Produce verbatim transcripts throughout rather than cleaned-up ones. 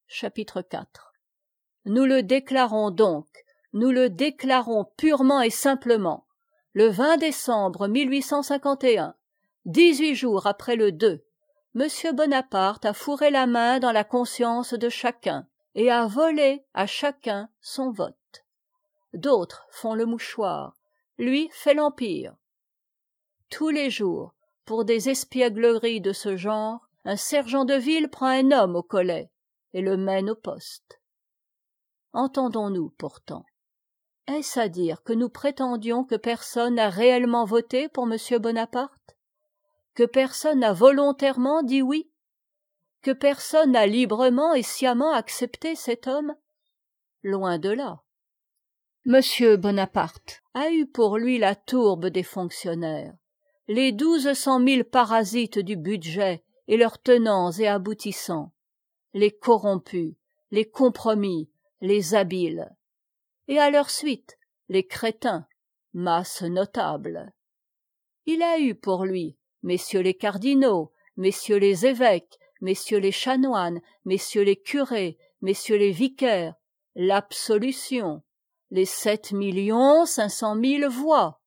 Chapitre quatre. Nous le déclarons donc, nous le déclarons purement et simplement, le vingt décembre mille huit cent cinquante et un, dix-huit jours après le deux, Monsieur Bonaparte a fourré la main dans la conscience de chacun et a volé à chacun son vote. D'autres font le mouchoir, lui fait l'empire. Tous les jours, pour des espiègleries de ce genre, un sergent de ville prend un homme au collet et le mène au poste. Entendons-nous pourtant. Est-ce à dire que nous prétendions que personne n'a réellement voté pour Monsieur Bonaparte? Que personne n'a volontairement dit oui? Que personne n'a librement et sciemment accepté cet homme? Loin de là. Monsieur Bonaparte a eu pour lui la tourbe des fonctionnaires, les douze cent mille parasites du budget et leurs tenants et aboutissants, les corrompus, les compromis, les habiles, et à leur suite les crétins, masse notable. Il a eu pour lui messieurs les cardinaux, messieurs les évêques, messieurs les chanoines, messieurs les curés, messieurs les vicaires, l'absolution, les sept millions cinq cent mille voix,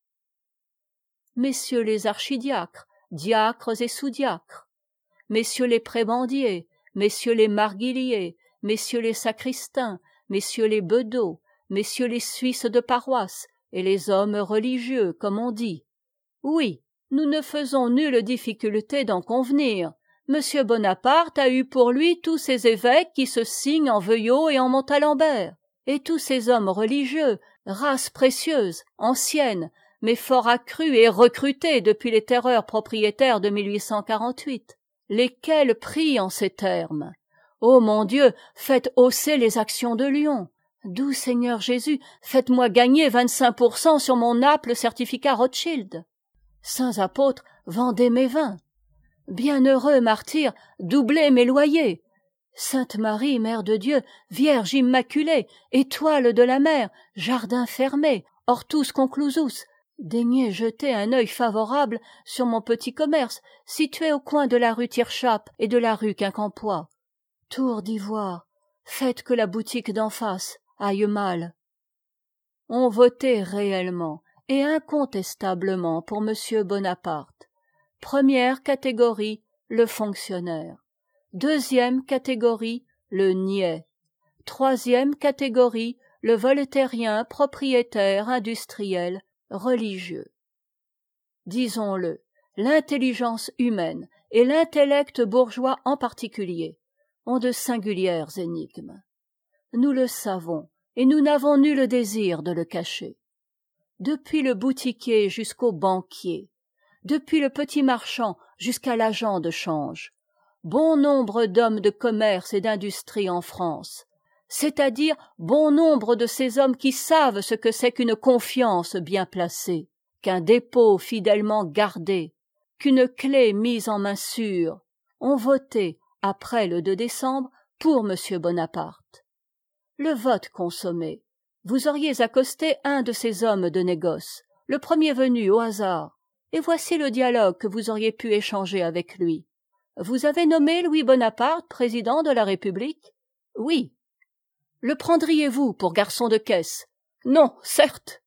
messieurs les archidiacres, diacres et sous-diacres, messieurs les prébendiers, messieurs les marguilliers, messieurs les sacristains, messieurs les bedeaux, messieurs les suisses de paroisse et les hommes religieux, comme on dit. Oui, nous ne faisons nulle difficulté d'en convenir. Monsieur Bonaparte a eu pour lui tous ces évêques qui se signent en Veuillot et en Montalembert, et tous ces hommes religieux, race précieuse, ancienne, mais fort accrue et recrutée depuis les terreurs propriétaires de mille huit cent quarante-huit, lesquels prient en ces termes. Ô mon Dieu, faites hausser les actions de Lyon. Doux Seigneur Jésus, faites-moi gagner vingt-cinq pour cent sur mon Naples certificat Rothschild. Saints apôtres, vendez mes vins. Bienheureux martyrs, doublez mes loyers. Sainte Marie, Mère de Dieu, Vierge Immaculée, étoile de la mer, jardin fermé, hortus conclusus, daignez jeter un œil favorable sur mon petit commerce, situé au coin de la rue Tirchap et de la rue Quincampoix. Tour d'ivoire, faites que la boutique d'en face aille mal. On votait réellement et incontestablement pour Monsieur Bonaparte. Première catégorie, le fonctionnaire. Deuxième catégorie, le niais. Troisième catégorie, le voltairien propriétaire industriel religieux. Disons-le, l'intelligence humaine et l'intellect bourgeois en particulier ont de singulières énigmes. Nous le savons et nous n'avons nul désir de le cacher. Depuis le boutiquier jusqu'au banquier, depuis le petit marchand jusqu'à l'agent de change, bon nombre d'hommes de commerce et d'industrie en France, c'est-à-dire bon nombre de ces hommes qui savent ce que c'est qu'une confiance bien placée, qu'un dépôt fidèlement gardé, qu'une clé mise en main sûre, ont voté, après le deux décembre, pour Monsieur Bonaparte. Le vote consommé, vous auriez accosté un de ces hommes de négoce, le premier venu au hasard, et voici le dialogue que vous auriez pu échanger avec lui. Vous avez nommé Louis Bonaparte président de la République? Oui. Le prendriez-vous pour garçon de caisse? Non, certes.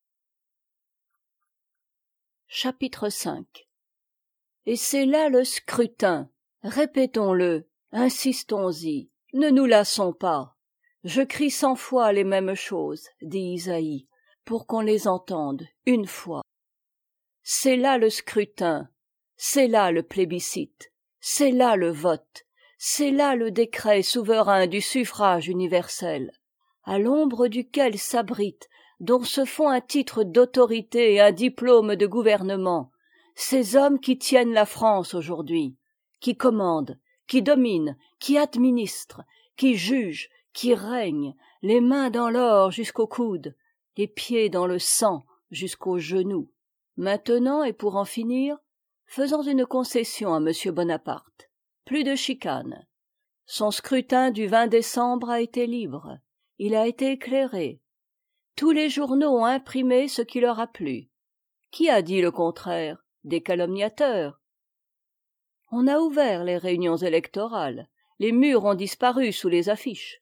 Chapitre cinq. Et c'est là le scrutin. Répétons-le, insistons-y, ne nous lassons pas. Je crie cent fois les mêmes choses, dit Isaïe, pour qu'on les entende une fois. C'est là le scrutin, c'est là le plébiscite, c'est là le vote, c'est là le décret souverain du suffrage universel, à l'ombre duquel s'abritent, dont se font un titre d'autorité et un diplôme de gouvernement, ces hommes qui tiennent la France aujourd'hui, qui commandent, qui dominent, qui administrent, qui jugent, qui règnent, les mains dans l'or jusqu'au coude, les pieds dans le sang jusqu'aux genoux. Maintenant, et pour en finir, faisons une concession à Monsieur Bonaparte. Plus de chicane. Son scrutin du vingt décembre a été libre. Il a été éclairé. Tous les journaux ont imprimé ce qui leur a plu. Qui a dit le contraire? Des calomniateurs. On a ouvert les réunions électorales. Les murs ont disparu sous les affiches.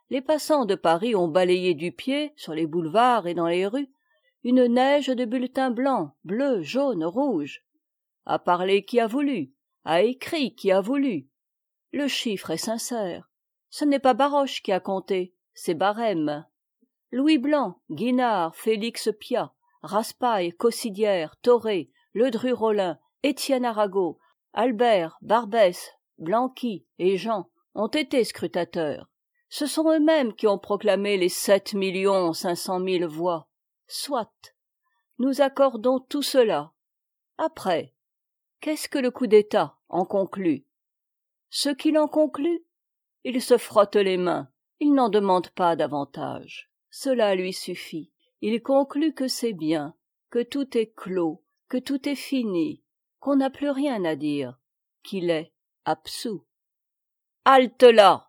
les passants de Paris ont balayé du pied, sur les boulevards et dans les rues, une neige de bulletins blancs, bleus, jaunes, rouges. A parlé qui a voulu, a écrit qui a voulu. Le chiffre est sincère. Ce n'est pas Baroche qui a compté, c'est Barème. Louis Blanc, Guinard, Félix Piat, Raspail, Cossidière, Thoré, Ledru-Rollin, Étienne Arago, Albert, Barbès, Blanqui et Jean ont été scrutateurs. Ce sont eux-mêmes qui ont proclamé les sept millions cinq cent mille voix. Soit. Nous accordons tout cela. Après, qu'est-ce que le coup d'État en conclut? Ce qu'il en conclut, il se frotte les mains, il n'en demande pas davantage. Cela lui suffit. Il conclut que c'est bien, que tout est clos, que tout est fini, qu'on n'a plus rien à dire, qu'il est absous. Halte là!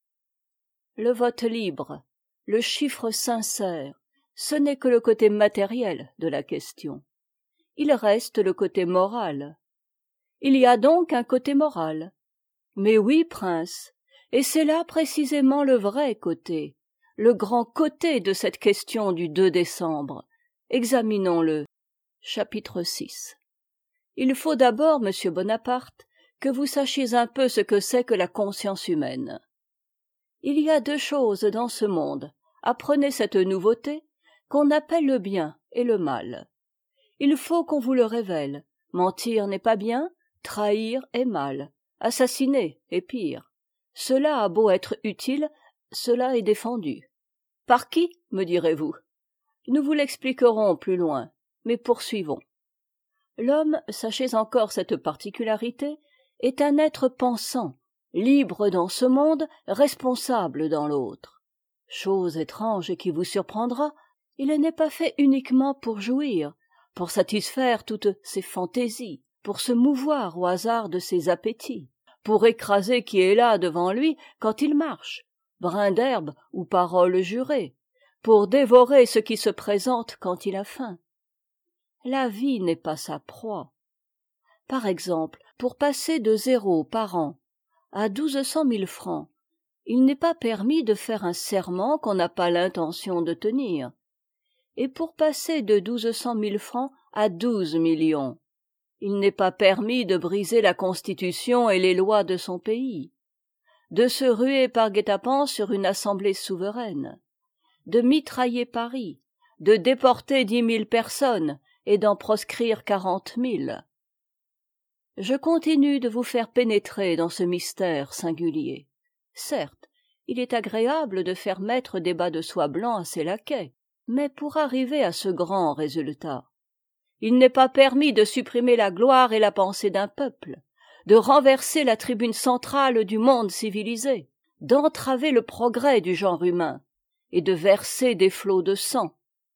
Le vote libre, le chiffre sincère, ce n'est que le côté matériel de la question. Il reste le côté moral. Il y a donc un côté moral. Mais oui, prince, et c'est là précisément le vrai côté, le grand côté de cette question du deux décembre. Examinons-le. Chapitre six. Il faut d'abord, monsieur Bonaparte, que vous sachiez un peu ce que c'est que la conscience humaine. Il y a deux choses dans ce monde, apprenez cette nouveauté, qu'on appelle le bien et le mal. Il faut qu'on vous le révèle. Mentir n'est pas bien, trahir est mal, assassiner est pire. Cela a beau être utile, cela est défendu. Par qui, me direz-vous? Nous vous l'expliquerons plus loin, mais poursuivons. L'homme, sachez encore cette particularité, est un être pensant, libre dans ce monde, responsable dans l'autre. Chose étrange et qui vous surprendra, il n'est pas fait uniquement pour jouir, pour satisfaire toutes ses fantaisies, pour se mouvoir au hasard de ses appétits, pour écraser qui est là devant lui quand il marche, brin d'herbe ou parole jurée, pour dévorer ce qui se présente quand il a faim. La vie n'est pas sa proie. Par exemple, pour passer de zéro par an à douze cent mille francs, il n'est pas permis de faire un serment qu'on n'a pas l'intention de tenir. Et pour passer de douze cent mille francs à douze millions, il n'est pas permis de briser la constitution et les lois de son pays, de se ruer par guet-apens sur une assemblée souveraine, de mitrailler Paris, de déporter dix mille personnes et d'en proscrire quarante mille. Je continue de vous faire pénétrer dans ce mystère singulier. Certes, il est agréable de faire mettre des bas de soie blancs à ses laquais, mais pour arriver à ce grand résultat, il n'est pas permis de supprimer la gloire et la pensée d'un peuple, de renverser la tribune centrale du monde civilisé, d'entraver le progrès du genre humain, et de verser des flots de sang.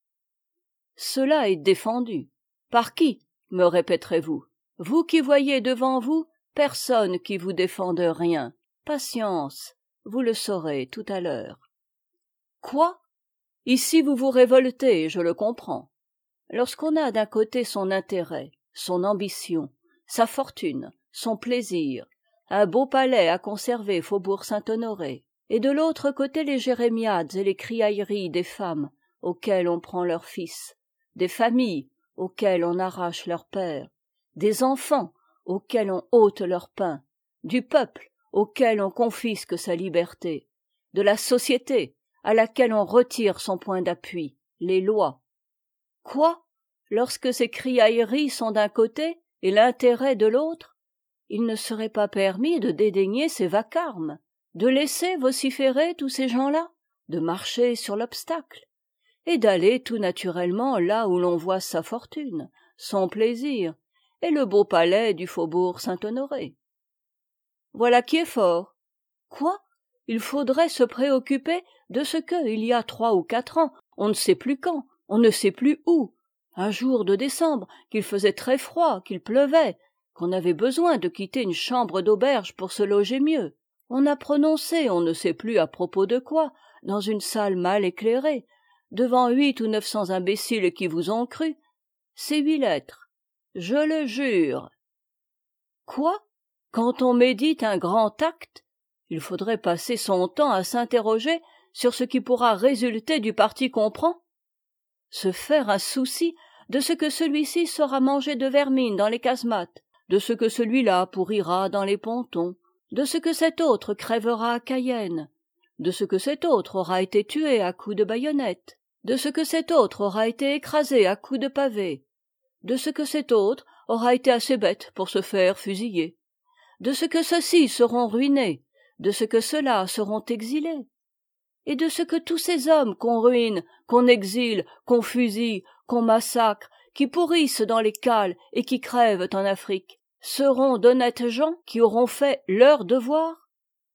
Cela est défendu. Par qui, me répéterez-vous? Vous qui voyez devant vous personne qui vous défende rien. Patience, vous le saurez tout à l'heure. Quoi? Ici vous vous révoltez, je le comprends. Lorsqu'on a d'un côté son intérêt, son ambition, sa fortune, son plaisir, un beau palais à conserver faubourg Saint-Honoré, et de l'autre côté les jérémiades et les criailleries des femmes auxquelles on prend leurs fils, des familles auxquelles on arrache leurs pères, des enfants auxquels on ôte leur pain, du peuple auquel on confisque sa liberté, de la société à laquelle on retire son point d'appui, les lois. Quoi? Lorsque ces criailleries sont d'un côté et l'intérêt de l'autre, il ne serait pas permis de dédaigner ces vacarmes, de laisser vociférer tous ces gens-là, de marcher sur l'obstacle, et d'aller tout naturellement là où l'on voit sa fortune, son plaisir, et le beau palais du faubourg Saint-Honoré. Voilà qui est fort. Quoi? Il faudrait se préoccuper de ce que, il y a trois ou quatre ans, on ne sait plus quand, on ne sait plus où, un jour de décembre, qu'il faisait très froid, qu'il pleuvait, qu'on avait besoin de quitter une chambre d'auberge pour se loger mieux. On a prononcé, on ne sait plus à propos de quoi, dans une salle mal éclairée, devant huit ou neuf cents imbéciles qui vous ont cru, ces huit lettres. Je le jure. Quoi? Quand on médite un grand acte, il faudrait passer son temps à s'interroger sur ce qui pourra résulter du parti qu'on prend? Se faire un souci de ce que celui-ci sera mangé de vermine dans les casemates, de ce que celui-là pourrira dans les pontons, de ce que cet autre crèvera à Cayenne, de ce que cet autre aura été tué à coups de baïonnette, de ce que cet autre aura été écrasé à coups de pavé, de ce que cet autre aura été assez bête pour se faire fusiller, de ce que ceux-ci seront ruinés, de ce que ceux-là seront exilés, et de ce que tous ces hommes qu'on ruine, qu'on exile, qu'on fusille, qu'on massacre, qui pourrissent dans les cales et qui crèvent en Afrique, seront d'honnêtes gens qui auront fait leur devoir?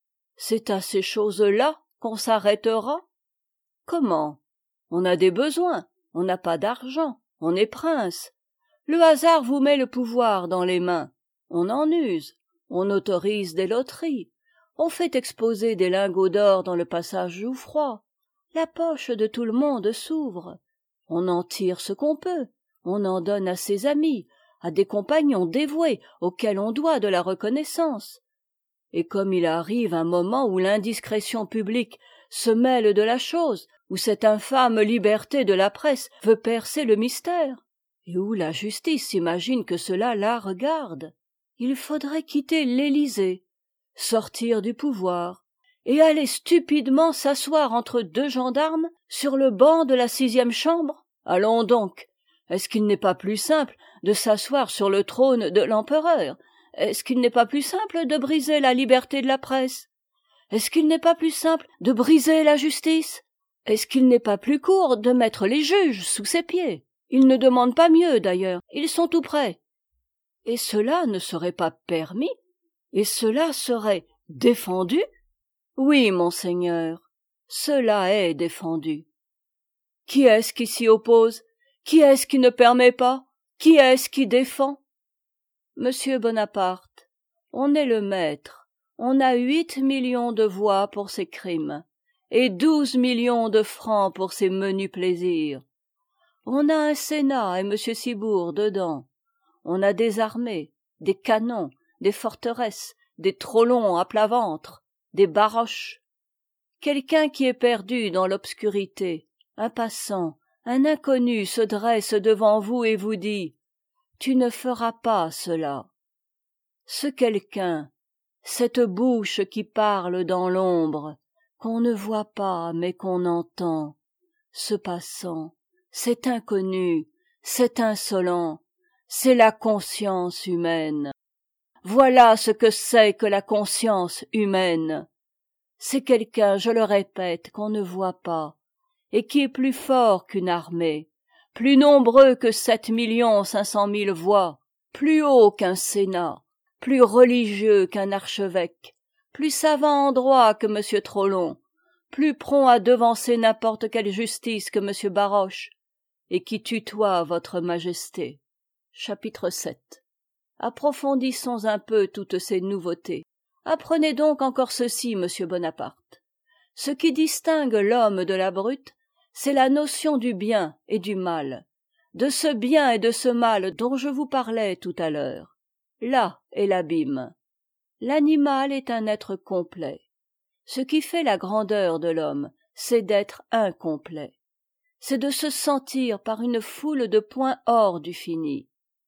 C'est à ces choses-là qu'on s'arrêtera? Comment? On a des besoins, on n'a pas d'argent, on est prince. Le hasard vous met le pouvoir dans les mains. On en use, on autorise des loteries, on fait exposer des lingots d'or dans le passage Jouffroy. La poche de tout le monde s'ouvre. On en tire ce qu'on peut, on en donne à ses amis, à des compagnons dévoués auxquels on doit de la reconnaissance. Et comme il arrive un moment où l'indiscrétion publique se mêle de la chose, où cette infâme liberté de la presse veut percer le mystère, et où la justice s'imagine que cela la regarde, il faudrait quitter l'Élysée, sortir du pouvoir, et aller stupidement s'asseoir entre deux gendarmes sur le banc de la sixième chambre? Allons donc, est-ce qu'il n'est pas plus simple de s'asseoir sur le trône de l'empereur? Est-ce qu'il n'est pas plus simple de briser la liberté de la presse? Est-ce qu'il n'est pas plus simple de briser la justice? Est-ce qu'il n'est pas plus court de mettre les juges sous ses pieds? Ils ne demandent pas mieux, d'ailleurs, ils sont tout prêts. Et cela ne serait pas permis? Et cela serait défendu? Oui, monseigneur, cela est défendu. Qui est-ce qui s'y oppose? Qui est-ce qui ne permet pas? Qui est-ce qui défend? Monsieur Bonaparte, on est le maître, on a huit millions de voix pour ses crimes, et douze millions de francs pour ses menus plaisirs. On a un Sénat et Monsieur Ciboure dedans, on a des armées, des canons, des forteresses, des trolons à plat ventre, des baroches. Quelqu'un qui est perdu dans l'obscurité, un passant, un inconnu se dresse devant vous et vous dit « Tu ne feras pas cela ». Ce quelqu'un, cette bouche qui parle dans l'ombre, qu'on ne voit pas mais qu'on entend, ce passant, cet inconnu, cet insolent, c'est la conscience humaine. Voilà ce que c'est que la conscience humaine. C'est quelqu'un, je le répète, qu'on ne voit pas, et qui est plus fort qu'une armée, plus nombreux que sept millions cinq cent mille voix, plus haut qu'un sénat, plus religieux qu'un archevêque, plus savant en droit que M. Trollon, plus prompt à devancer n'importe quelle justice que M. Baroche, et qui tutoie votre majesté. Chapitre sept. Approfondissons un peu toutes ces nouveautés. Apprenez donc encore ceci, monsieur Bonaparte. Ce qui distingue l'homme de la brute, c'est la notion du bien et du mal, de ce bien et de ce mal dont je vous parlais tout à l'heure. Là est l'abîme. L'animal est un être complet. Ce qui fait la grandeur de l'homme, c'est d'être incomplet. C'est de se sentir par une foule de points hors du fini.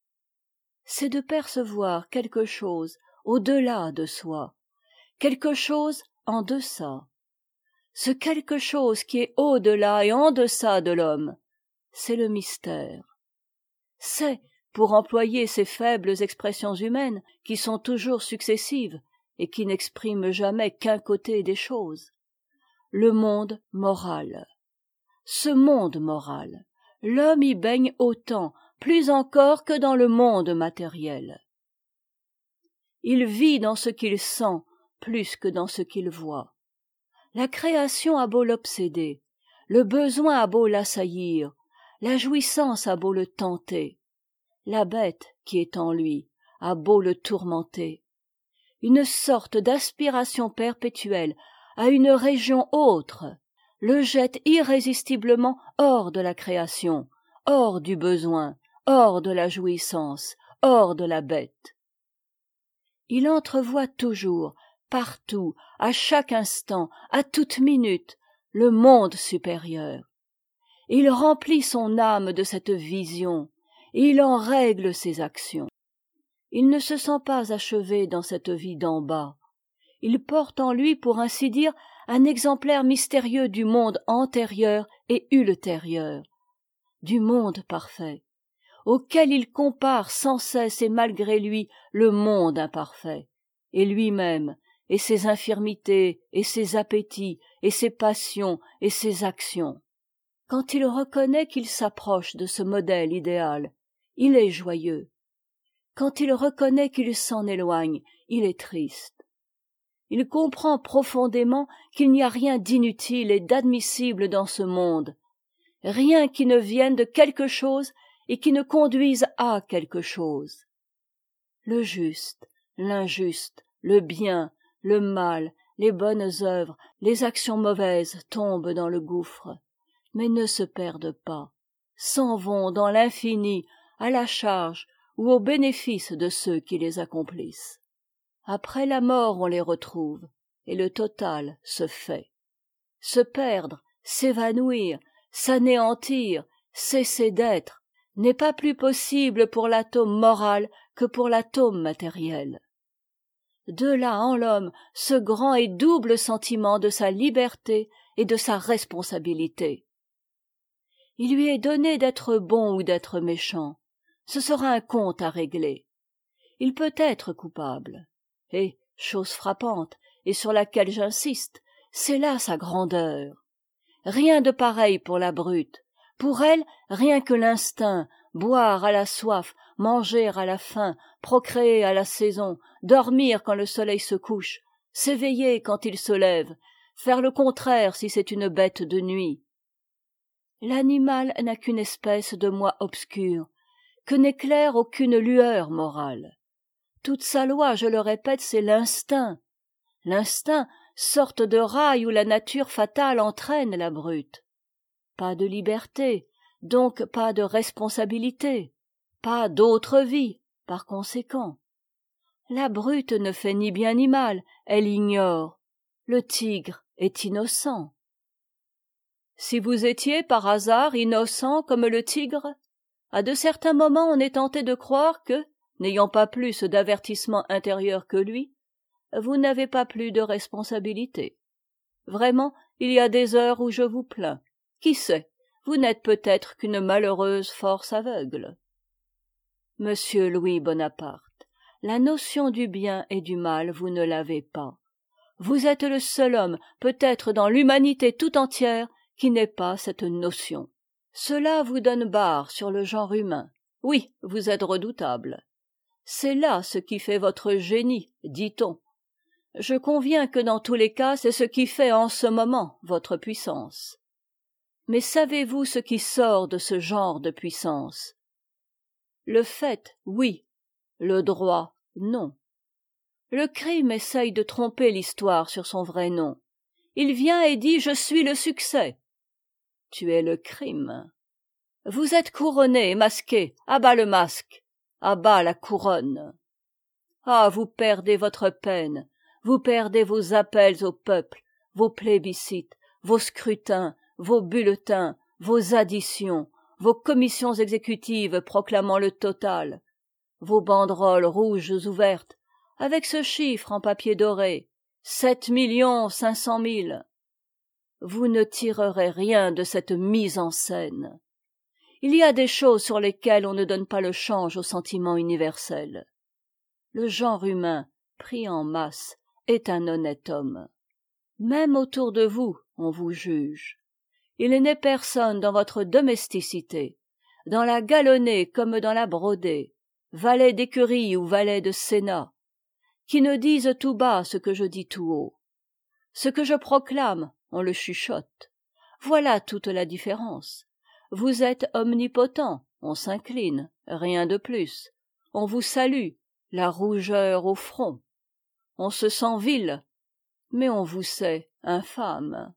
C'est de percevoir quelque chose au-delà de soi, quelque chose en deçà. Ce quelque chose qui est au-delà et en deçà de l'homme, c'est le mystère. C'est, pour employer ces faibles expressions humaines qui sont toujours successives et qui n'expriment jamais qu'un côté des choses, le monde moral. Ce monde moral, l'homme y baigne autant, plus encore que dans le monde matériel. Il vit dans ce qu'il sent plus que dans ce qu'il voit. La création a beau l'obséder, le besoin a beau l'assaillir, la jouissance a beau le tenter, la bête qui est en lui a beau le tourmenter. Une sorte d'aspiration perpétuelle à une région autre le jette irrésistiblement hors de la création, hors du besoin, hors de la jouissance, hors de la bête. Il entrevoit toujours, partout, à chaque instant, à toute minute, le monde supérieur. Et il remplit son âme de cette vision, et il en règle ses actions. Il ne se sent pas achevé dans cette vie d'en bas. Il porte en lui, pour ainsi dire, un exemplaire mystérieux du monde antérieur et ultérieur, du monde parfait, auquel il compare sans cesse et malgré lui le monde imparfait, et lui-même, et ses infirmités, et ses appétits, et ses passions, et ses actions. Quand il reconnaît qu'il s'approche de ce modèle idéal, il est joyeux. Quand il reconnaît qu'il s'en éloigne, il est triste. Il comprend profondément qu'il n'y a rien d'inutile et d'admissible dans ce monde, rien qui ne vienne de quelque chose et qui ne conduise à quelque chose. Le juste, l'injuste, le bien, le mal, les bonnes œuvres, les actions mauvaises tombent dans le gouffre, mais ne se perdent pas, s'en vont dans l'infini à la charge ou au bénéfice de ceux qui les accomplissent. Après la mort on les retrouve, et le total se fait. Se perdre, s'évanouir, s'anéantir, cesser d'être, n'est pas plus possible pour l'atome moral que pour l'atome matériel. De là en l'homme ce grand et double sentiment de sa liberté et de sa responsabilité. Il lui est donné d'être bon ou d'être méchant. Ce sera un compte à régler. Il peut être coupable. Et, chose frappante, et sur laquelle j'insiste, c'est là sa grandeur. Rien de pareil pour la brute. Pour elle, rien que l'instinct, boire à la soif, manger à la faim, procréer à la saison, dormir quand le soleil se couche, s'éveiller quand il se lève, faire le contraire si c'est une bête de nuit. L'animal n'a qu'une espèce de moi obscur, que n'éclaire aucune lueur morale. Toute sa loi, je le répète, c'est l'instinct. L'instinct, sorte de rail où la nature fatale entraîne la brute. Pas de liberté, donc pas de responsabilité, pas d'autre vie, par conséquent. La brute ne fait ni bien ni mal, elle ignore. Le tigre est innocent. Si vous étiez par hasard innocent comme le tigre, à de certains moments on est tenté de croire que, n'ayant pas plus d'avertissement intérieur que lui, vous n'avez pas plus de responsabilité. Vraiment, il y a des heures où je vous plains. Qui sait, vous n'êtes peut-être qu'une malheureuse force aveugle. Monsieur Louis Bonaparte, la notion du bien et du mal, vous ne l'avez pas. Vous êtes le seul homme, peut-être dans l'humanité tout entière, qui n'ait pas cette notion. Cela vous donne barre sur le genre humain. Oui, vous êtes redoutable. C'est là ce qui fait votre génie, dit-on. Je conviens que dans tous les cas, c'est ce qui fait en ce moment votre puissance. Mais savez-vous ce qui sort de ce genre de puissance? Le fait, oui. Le droit, non. Le crime essaye de tromper l'histoire sur son vrai nom. Il vient et dit « Je suis le succès ». Tu es le crime. Vous êtes couronné et masqué. À bas le masque. À bas la couronne. Ah, vous perdez votre peine. Vous perdez vos appels au peuple, vos plébiscites, vos scrutins, vos bulletins, vos additions, vos commissions exécutives proclamant le total, vos banderoles rouges ouvertes, avec ce chiffre en papier doré, sept millions cinq cent mille. Vous ne tirerez rien de cette mise en scène. Il y a des choses sur lesquelles on ne donne pas le change au sentiment universel. Le genre humain, pris en masse, est un honnête homme. Même autour de vous, on vous juge. Il n'est personne dans votre domesticité, dans la galonnée comme dans la brodée, valet d'écurie ou valet de sénat, qui ne dise tout bas ce que je dis tout haut. Ce que je proclame, on le chuchote. Voilà toute la différence. Vous êtes omnipotent, on s'incline, rien de plus. On vous salue, la rougeur au front. On se sent vil, mais on vous sait infâme.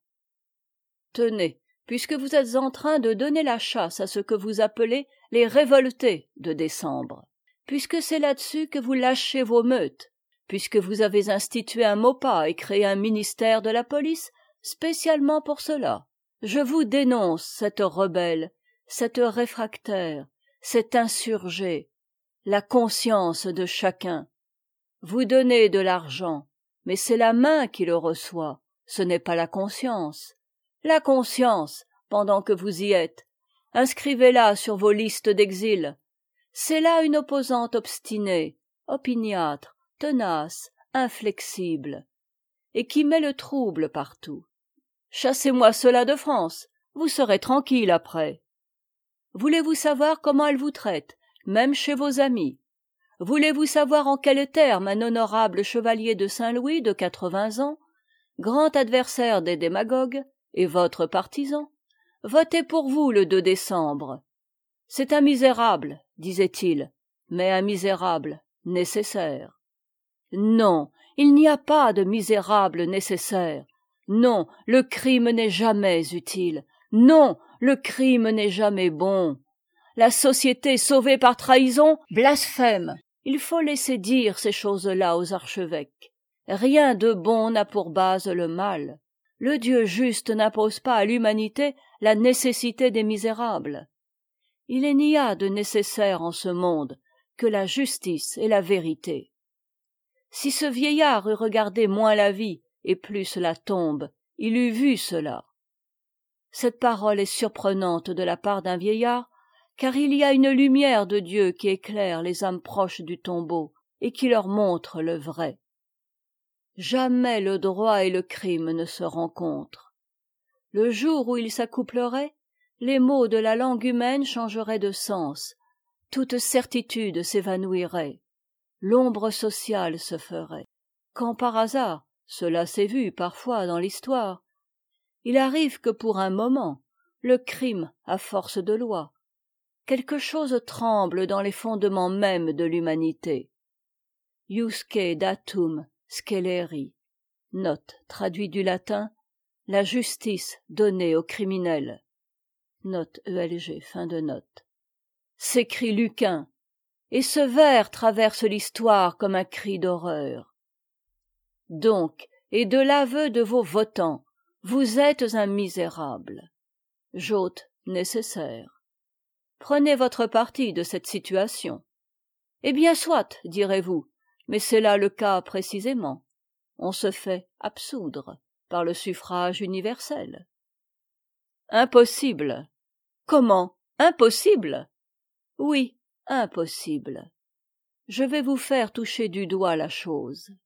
Tenez, puisque vous êtes en train de donner la chasse à ce que vous appelez les révoltés de décembre, puisque c'est là-dessus que vous lâchez vos meutes, puisque vous avez institué un MOPA et créé un ministère de la police, spécialement pour cela. Je vous dénonce cette rebelle, cette réfractaire, cet insurgé, la conscience de chacun. Vous donnez de l'argent, mais c'est la main qui le reçoit, ce n'est pas la conscience. La conscience, pendant que vous y êtes, inscrivez-la sur vos listes d'exil. C'est là une opposante obstinée, opiniâtre, tenace, inflexible, et qui met le trouble partout. Chassez-moi cela de France, vous serez tranquille après. Voulez-vous savoir comment elle vous traite, même chez vos amis? Voulez-vous savoir en quels termes un honorable chevalier de Saint-Louis de quatre-vingts ans, grand adversaire des démagogues, et votre partisan, votait pour vous le deux décembre? C'est un misérable, disait-il, mais un misérable nécessaire. Non, il n'y a pas de misérable nécessaire. Non, le crime n'est jamais utile. Non, le crime n'est jamais bon. La société sauvée par trahison blasphème. Il faut laisser dire ces choses-là aux archevêques. Rien de bon n'a pour base le mal. Le Dieu juste n'impose pas à l'humanité la nécessité des misérables. Il n'y a de nécessaire en ce monde que la justice et la vérité. Si ce vieillard eût regardé moins la vie et plus la tombe, il eût vu cela. Cette parole est surprenante de la part d'un vieillard, car il y a une lumière de Dieu qui éclaire les âmes proches du tombeau et qui leur montre le vrai. Jamais le droit et le crime ne se rencontrent. Le jour où ils s'accoupleraient, les mots de la langue humaine changeraient de sens, toute certitude s'évanouirait, l'ombre sociale se ferait. Quand par hasard, cela s'est vu parfois dans l'histoire, il arrive que pour un moment, le crime a force de loi, quelque chose tremble dans les fondements mêmes de l'humanité. Iusque datum sceleri. Note, traduit du latin, la justice donnée aux criminels. Note E L G, fin de note. S'écrie Lucain, et ce vers traverse l'histoire comme un cri d'horreur. Donc, et de l'aveu de vos votants, vous êtes un misérable. J'ôte nécessaire. Prenez votre parti de cette situation. Eh bien soit, direz-vous, mais c'est là le cas précisément. On se fait absoudre par le suffrage universel. Impossible. Comment? Impossible? Oui, impossible. Je vais vous faire toucher du doigt la chose.